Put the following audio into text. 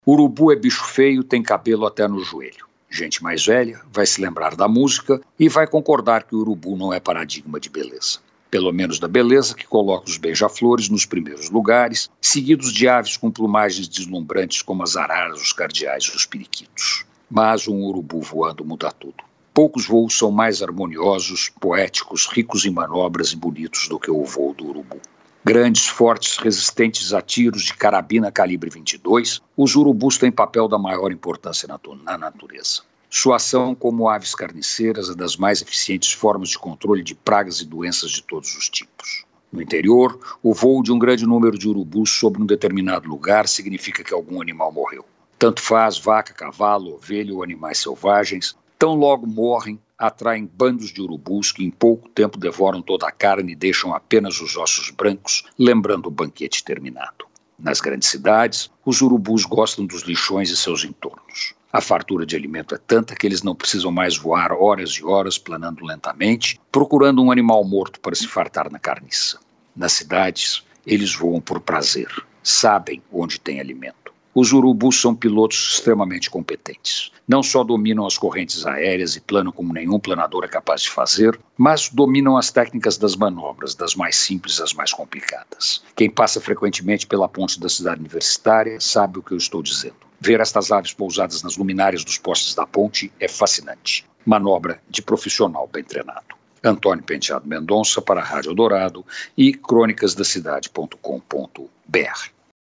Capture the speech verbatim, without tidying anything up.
Urubu é bicho feio, tem cabelo até no joelho. Gente mais velha vai se lembrar da música e vai concordar que o urubu não é paradigma de beleza. Pelo menos da beleza que coloca os beija-flores nos primeiros lugares, seguidos de aves com plumagens deslumbrantes como as araras, os cardeais e os periquitos. Mas um urubu voando muda tudo. Poucos voos são mais harmoniosos, poéticos, ricos em manobras e bonitos do que o voo do urubu. Grandes, fortes, resistentes a tiros de carabina calibre vinte e dois, os urubus têm papel da maior importância na natureza. Sua ação como aves carniceiras é das mais eficientes formas de controle de pragas e doenças de todos os tipos. No interior, o voo de um grande número de urubus sobre um determinado lugar significa que algum animal morreu. Tanto faz vaca, cavalo, ovelha ou animais selvagens, tão logo morrem, atraem bandos de urubus que em pouco tempo devoram toda a carne e deixam apenas os ossos brancos, lembrando o banquete terminado. Nas grandes cidades, os urubus gostam dos lixões e seus entornos. A fartura de alimento é tanta que eles não precisam mais voar horas e horas planando lentamente, procurando um animal morto para se fartar na carniça. Nas cidades, eles voam por prazer, sabem onde tem alimento. Os urubus são pilotos extremamente competentes. Não só dominam as correntes aéreas e planam como nenhum planador é capaz de fazer, mas dominam as técnicas das manobras, das mais simples às mais complicadas. Quem passa frequentemente pela ponte da cidade universitária sabe o que eu estou dizendo. Ver estas aves pousadas nas luminárias dos postes da ponte é fascinante. Manobra de profissional bem treinado. Antônio Penteado Mendonça para a Rádio Eldorado e crônicas da cidade ponto com ponto br.